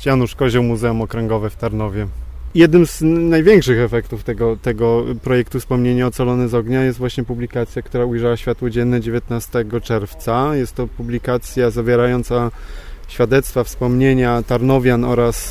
cześć, Janusz Kozioł, Muzeum Okręgowe w Tarnowie. Jednym z największych efektów tego projektu Wspomnienie ocalone z ognia jest właśnie publikacja, która ujrzała światło dzienne 19 czerwca. Jest to publikacja zawierająca świadectwa, wspomnienia tarnowian oraz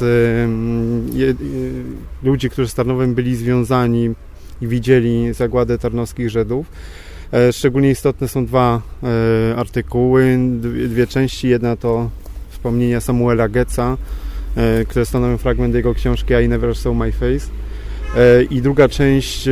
ludzi, którzy z Tarnowem byli związani i widzieli zagładę tarnowskich Żydów. Szczególnie istotne są dwa artykuły, dwie części. Jedna to wspomnienia Samuela Goetza, które stanowią fragment jego książki I Never Saw My Face. I druga część,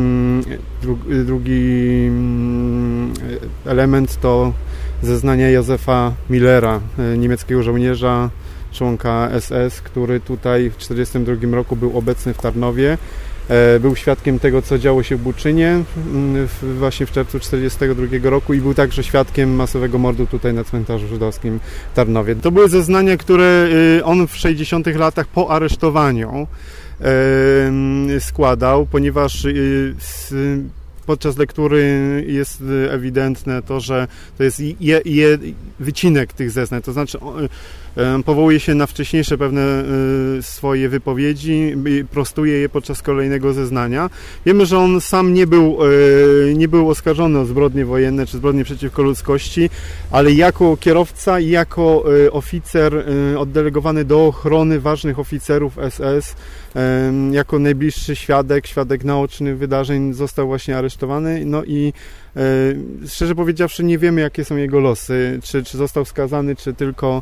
drugi element to zeznania Józefa Millera, niemieckiego żołnierza, członka SS, który tutaj w 1942 roku był obecny w Tarnowie. Był świadkiem tego, co działo się w Buczynie właśnie w czerwcu 1942 roku i był także świadkiem masowego mordu tutaj na cmentarzu żydowskim w Tarnowie. To były zeznania, które on w 60 latach po aresztowaniu składał, ponieważ podczas lektury jest ewidentne to, że to jest wycinek tych zeznań, to znaczy powołuje się na wcześniejsze pewne swoje wypowiedzi, prostuje je podczas kolejnego zeznania. Wiemy, że on sam nie był oskarżony o zbrodnie wojenne czy zbrodnie przeciwko ludzkości, ale jako kierowca i jako oficer oddelegowany do ochrony ważnych oficerów SS, jako najbliższy świadek naoczny wydarzeń został właśnie aresztowany. No i szczerze powiedziawszy nie wiemy, jakie są jego losy, czy został skazany, czy tylko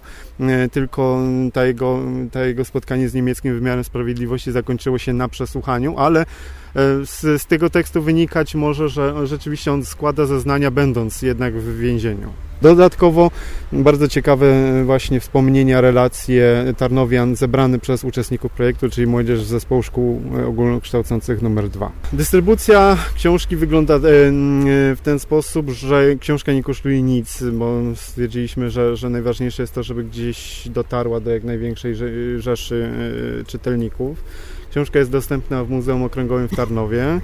to jego spotkanie z niemieckim wymiarem sprawiedliwości zakończyło się na przesłuchaniu, ale z tego tekstu wynikać może, że rzeczywiście on składa zeznania, będąc jednak w więzieniu. Dodatkowo bardzo ciekawe właśnie wspomnienia, relacje tarnowian zebrane przez uczestników projektu, czyli młodzież z Zespołu Szkół Ogólnokształcących nr 2. Dystrybucja książki wygląda w ten sposób, że książka nie kosztuje nic, bo stwierdziliśmy, że najważniejsze jest to, żeby gdzieś dotarła do jak największej rzeszy czytelników. Książka jest dostępna w Muzeum Okręgowym w Tarnowie.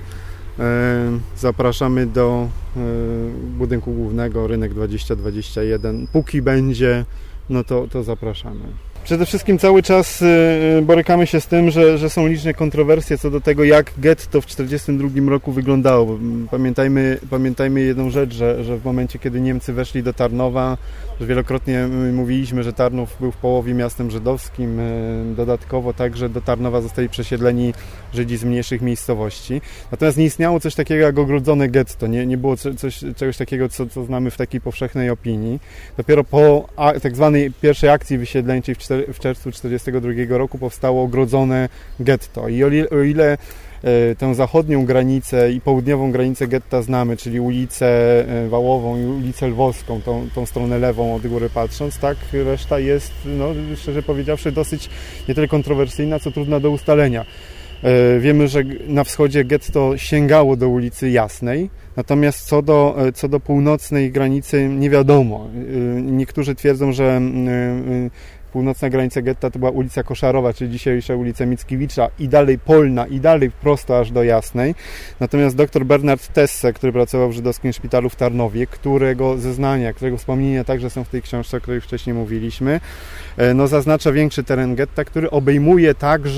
Zapraszamy do budynku głównego, Rynek 2021. Póki będzie, no to zapraszamy. Przede wszystkim cały czas borykamy się z tym, że są liczne kontrowersje co do tego, jak getto w 1942 roku wyglądało. Pamiętajmy jedną rzecz, że w momencie, kiedy Niemcy weszli do Tarnowa, że wielokrotnie mówiliśmy, że Tarnów był w połowie miastem żydowskim. Dodatkowo także do Tarnowa zostali przesiedleni Żydzi z mniejszych miejscowości. Natomiast nie istniało coś takiego jak ogrodzone getto. Nie było czegoś takiego, co znamy w takiej powszechnej opinii. Dopiero po tak zwanej pierwszej akcji wysiedleńczej w czerwcu 1942 roku powstało ogrodzone getto. I o ile tę zachodnią granicę i południową granicę getta znamy, czyli ulicę Wałową i ulicę Lwowską, tą stronę lewą od góry patrząc, tak reszta jest, no, szczerze powiedziawszy, dosyć nie tyle kontrowersyjna, co trudna do ustalenia. Wiemy, że na wschodzie getto sięgało do ulicy Jasnej, natomiast co do północnej granicy nie wiadomo. Niektórzy twierdzą, że północna granica getta to była ulica Koszarowa, czyli dzisiejsza ulica Mickiewicza i dalej Polna i dalej prosto aż do Jasnej. Natomiast dr Bernard Tesse, który pracował w żydowskim szpitalu w Tarnowie, którego zeznania, którego wspomnienia także są w tej książce, o której wcześniej mówiliśmy, no zaznacza większy teren getta, który obejmuje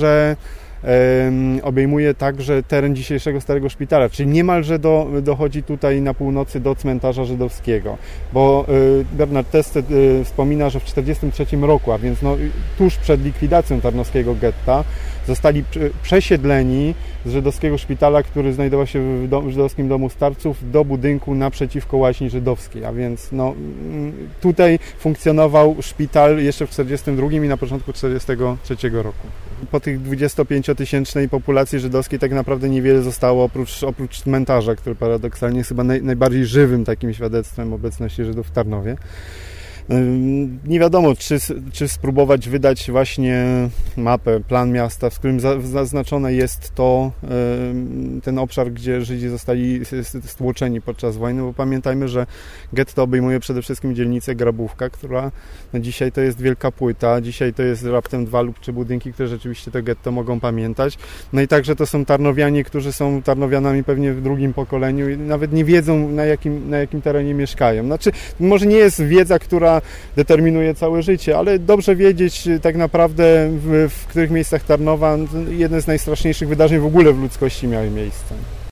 także teren dzisiejszego Starego Szpitala, czyli niemalże dochodzi tutaj na północy do cmentarza żydowskiego, bo Bernard Teste wspomina, że w 1943 roku, a więc tuż przed likwidacją tarnowskiego getta, zostali przesiedleni z żydowskiego szpitala, który znajdował się w żydowskim domu starców, do budynku naprzeciwko łaźni żydowskiej, a więc tutaj funkcjonował szpital jeszcze w 1942 i na początku 1943 roku. Po tych 25-tysięcznej populacji żydowskiej tak naprawdę niewiele zostało oprócz cmentarza, który paradoksalnie jest chyba najbardziej żywym takim świadectwem obecności Żydów w Tarnowie. Nie wiadomo, czy spróbować wydać właśnie mapę, plan miasta, w którym zaznaczone jest ten obszar, gdzie Żydzi zostali stłoczeni podczas wojny, bo pamiętajmy, że getto obejmuje przede wszystkim dzielnicę Grabówka, która dzisiaj to jest wielka płyta, dzisiaj to jest raptem 2 lub 3 budynki, które rzeczywiście to getto mogą pamiętać. No i także to są tarnowianie, którzy są tarnowianami pewnie w drugim pokoleniu i nawet nie wiedzą, na jakim terenie mieszkają. Znaczy, może nie jest wiedza, która która determinuje całe życie, ale dobrze wiedzieć tak naprawdę, w których miejscach Tarnowa jeden z najstraszniejszych wydarzeń w ogóle w ludzkości miały miejsce.